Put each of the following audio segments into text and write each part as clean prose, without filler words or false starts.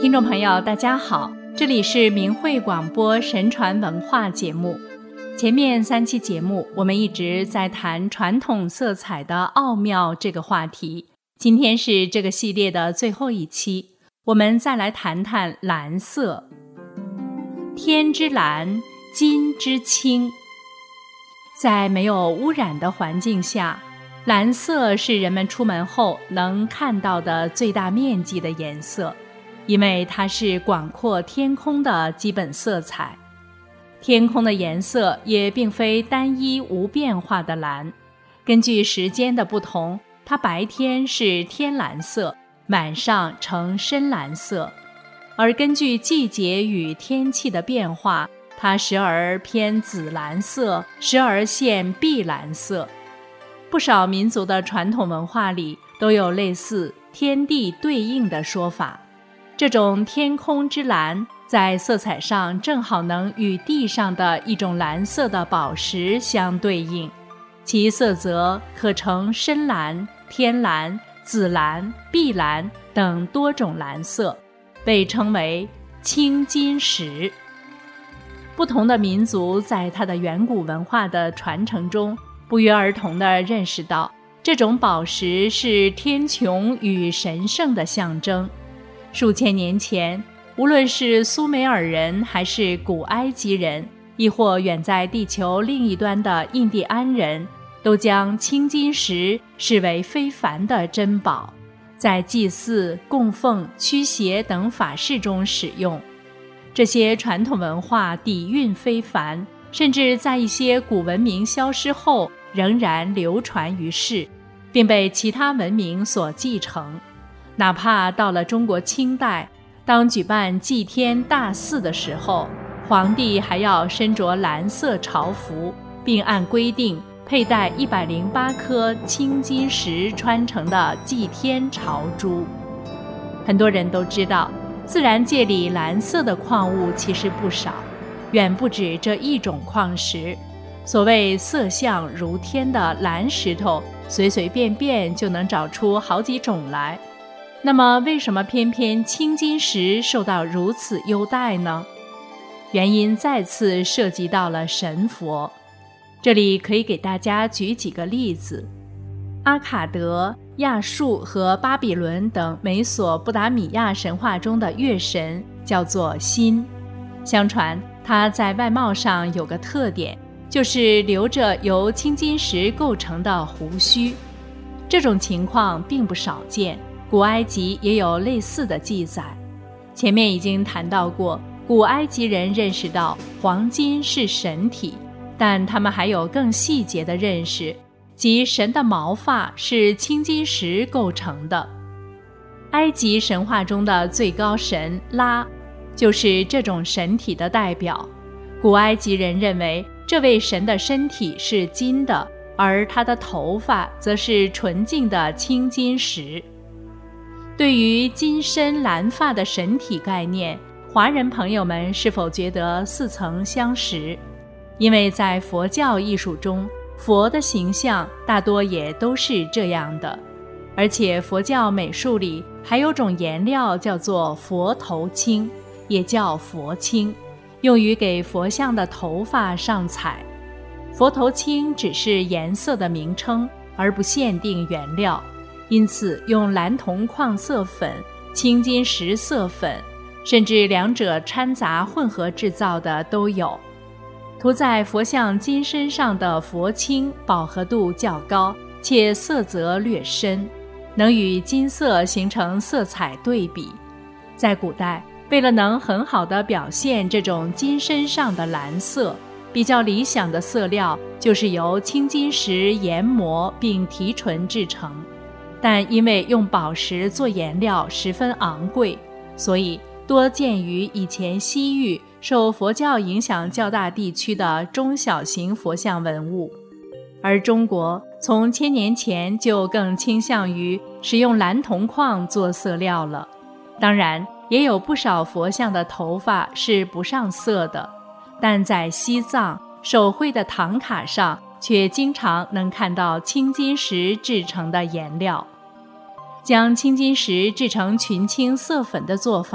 听众朋友大家好，这里是明慧广播神传文化节目。前面3期节目我们一直在谈传统色彩的奥妙这个话题，今天是这个系列的最后一期，我们再来谈谈蓝色。天之蓝，金之青。在没有污染的环境下，蓝色是人们出门后能看到的最大面积的颜色，因为它是广阔天空的基本色彩。天空的颜色也并非单一无变化的蓝，根据时间的不同，它白天是天蓝色，晚上呈深蓝色，而根据季节与天气的变化，它时而偏紫蓝色，时而现碧蓝色。不少民族的传统文化里都有类似天地对应的说法，这种天空之蓝在色彩上正好能与地上的一种蓝色的宝石相对应，其色泽可呈深蓝、天蓝、紫蓝、碧蓝等多种蓝色，被称为青金石。不同的民族在它的远古文化的传承中，不约而同地认识到这种宝石是天穹与神圣的象征。数千年前，无论是苏美尔人还是古埃及人，亦或远在地球另一端的印第安人，都将青金石视为非凡的珍宝，在祭祀、供奉、驱邪等法事中使用。这些传统文化底蕴非凡，甚至在一些古文明消失后仍然流传于世，并被其他文明所继承。哪怕到了中国清代，当举办祭天大祀的时候，皇帝还要身着蓝色朝服，并按规定佩戴108颗青金石穿成的祭天朝珠。很多人都知道，自然界里蓝色的矿物其实不少，远不止这一种矿石。所谓色相如天的蓝石头，随随便便就能找出好几种来。那么为什么偏偏青金石受到如此优待呢？原因再次涉及到了神佛。这里可以给大家举几个例子。阿卡德、亚述和巴比伦等美索不达米亚神话中的月神叫做辛。相传他在外貌上有个特点，就是留着由青金石构成的胡须。这种情况并不少见，古埃及也有类似的记载。前面已经谈到过，古埃及人认识到黄金是神体，但他们还有更细节的认识，即神的毛发是青金石构成的。埃及神话中的最高神拉，就是这种神体的代表。古埃及人认为这位神的身体是金的，而他的头发则是纯净的青金石。对于金身蓝发的神体概念，华人朋友们是否觉得似曾相识？因为在佛教艺术中，佛的形象大多也都是这样的，而且佛教美术里还有种颜料叫做佛头青，也叫佛青，用于给佛像的头发上彩。佛头青只是颜色的名称，而不限定原料，因此用蓝铜矿色粉、青金石色粉，甚至两者掺杂混合制造的都有。涂在佛像金身上的佛青饱和度较高，且色泽略深，能与金色形成色彩对比。在古代，为了能很好地表现这种金身上的蓝色，比较理想的色料就是由青金石研磨并提纯制成。但因为用宝石做颜料十分昂贵，所以多见于以前西域受佛教影响较大地区的中小型佛像文物。而中国从1000年前就更倾向于使用蓝铜矿做色料了。当然，也有不少佛像的头发是不上色的，但在西藏手绘的唐卡上却经常能看到青金石制成的颜料。将青金石制成群青色粉的做法，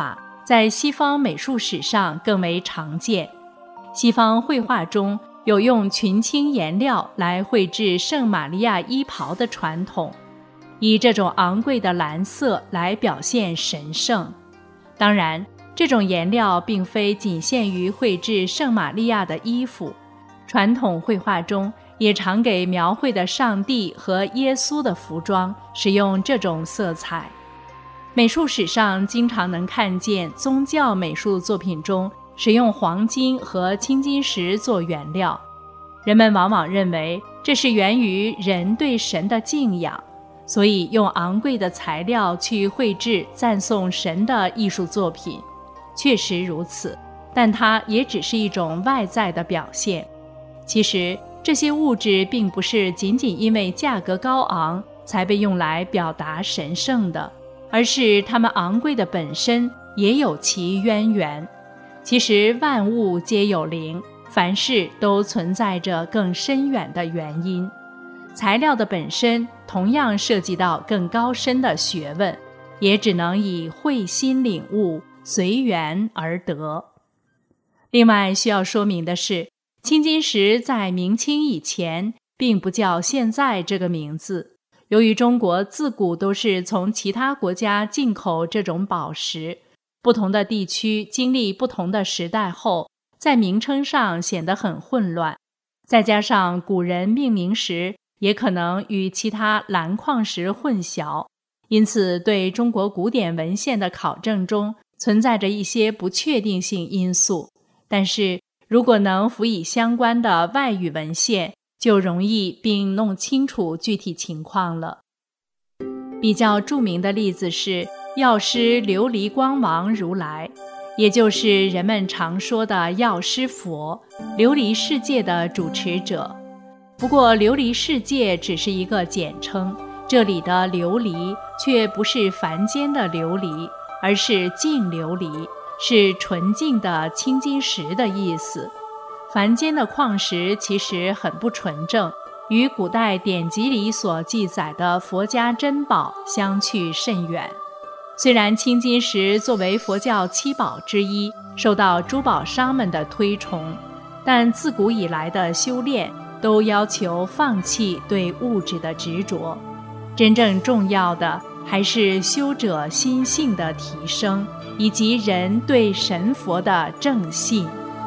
在西方美术史上更为常见。西方绘画中有用群青颜料来绘制圣玛利亚衣袍的传统，以这种昂贵的蓝色来表现神圣。当然，这种颜料并非仅限于绘制圣玛利亚的衣服，传统绘画中也常给描绘的上帝和耶稣的服装使用这种色彩。美术史上经常能看见宗教美术作品中使用黄金和青金石做原料，人们往往认为这是源于人对神的敬仰，所以用昂贵的材料去绘制赞颂神的艺术作品。确实如此，但它也只是一种外在的表现。其实这些物质并不是仅仅因为价格高昂才被用来表达神圣的，而是它们昂贵的本身也有其渊源。其实万物皆有灵，凡事都存在着更深远的原因。材料的本身同样涉及到更高深的学问，也只能以会心领悟，随缘而得。另外需要说明的是，青金石在明清以前并不叫现在这个名字。由于中国自古都是从其他国家进口这种宝石，不同的地区经历不同的时代后，在名称上显得很混乱。再加上古人命名时也可能与其他蓝矿石混淆，因此对中国古典文献的考证中存在着一些不确定性因素。但是如果能辅以相关的外语文献，就容易并弄清楚具体情况了。比较著名的例子是药师琉璃光王如来，也就是人们常说的药师佛，琉璃世界的主持者。不过琉璃世界只是一个简称，这里的琉璃却不是凡间的琉璃，而是净琉璃，是纯净的青金石的意思。凡间的矿石其实很不纯正，与古代典籍里所记载的佛家珍宝相去甚远。虽然青金石作为佛教七宝之一，受到珠宝商们的推崇，但自古以来的修炼都要求放弃对物质的执着，真正重要的还是修者心性的提升，以及人对神佛的正信。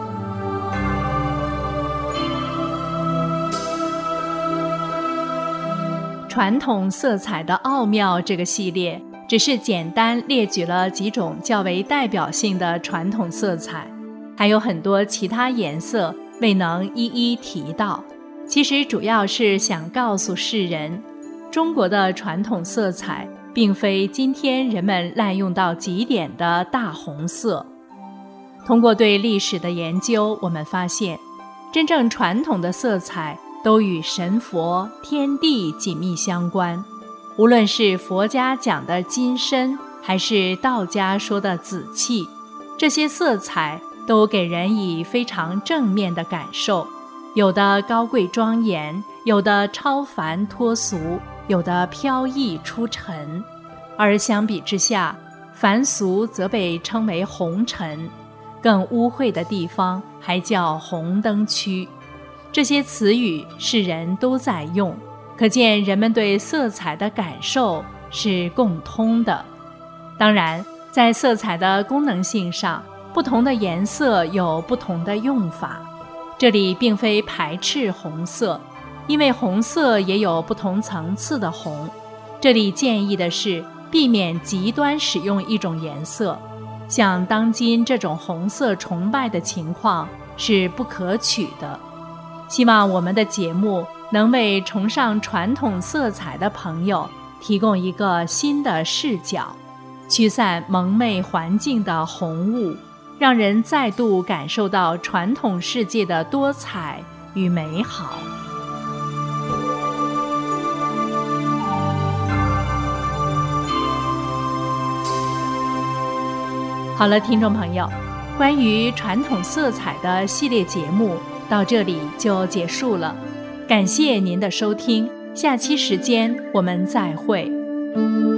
传统色彩的奥妙这个系列只是简单列举了几种较为代表性的传统色彩，还有很多其他颜色未能一一提到。其实主要是想告诉世人，中国的传统色彩并非今天人们滥用到极点的大红色。通过对历史的研究，我们发现真正传统的色彩都与神佛、天地紧密相关。无论是佛家讲的金身，还是道家说的紫气，这些色彩都给人以非常正面的感受，有的高贵庄严，有的超凡脱俗，有的飘逸出尘。而相比之下，凡俗则被称为红尘，更污秽的地方还叫红灯区。这些词语世人都在用，可见人们对色彩的感受是共通的。当然，在色彩的功能性上，不同的颜色有不同的用法。这里并非排斥红色，因为红色也有不同层次的红。这里建议的是避免极端使用一种颜色，像当今这种红色崇拜的情况是不可取的。希望我们的节目能为崇尚传统色彩的朋友提供一个新的视角，驱散蒙昧环境的红雾，让人再度感受到传统世界的多彩与美好。好了，听众朋友，关于传统色彩的系列节目到这里就结束了，感谢您的收听，下期时间我们再会。